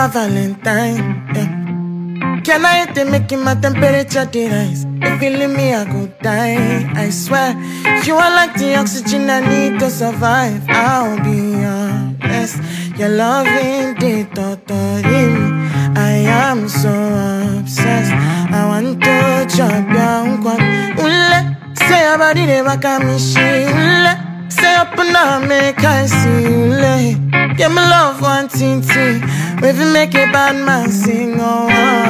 my Valentine. Yeah. Can I hit it, making my temperature rise? If you leave me, I go die. I swear, you are like the oxygen I need to survive. I'll be honest, your loving did totally me. I am so obsessed. I want to chop your unquan. Say about it, say up and down, make I see. Give me love one thing. If you make a bad man sing, oh,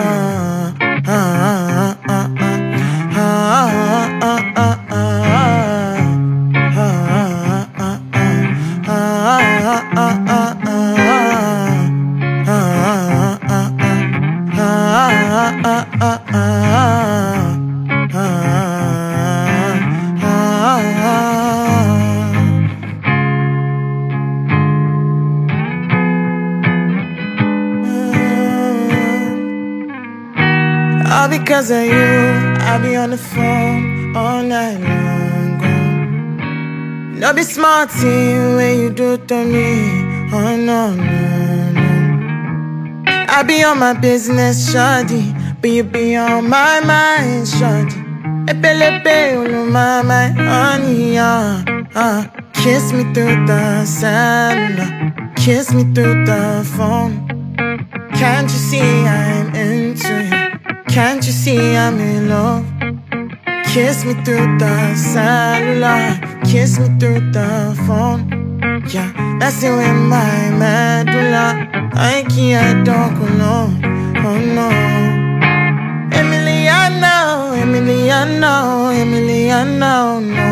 all because of you, I'll be on the phone all night long. No be smart thing when you do to me. Oh no, no, no. I be on my business, shawty, but you be on my mind, shawty. Epelepe, ulu my honey, kiss me through the cellular, kiss me through the phone. Can't you see I'm into you? Can't you see I'm in love? Kiss me through the cellular, kiss me through the phone. Yeah, messing with my medulla. I can't talk alone. Oh no. Emiliano, Emiliano, Emiliano, no.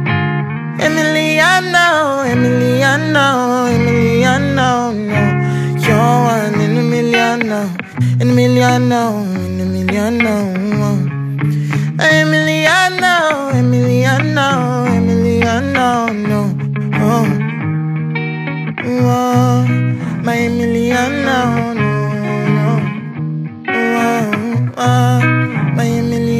Emiliano, Emiliano, Emiliano, no. You're one in a million now. In a million now, in a million now. Emiliano, Emiliano, Emiliano, no. Oh, oh, my Emiliano, no, no. Oh, oh, my Emiliano.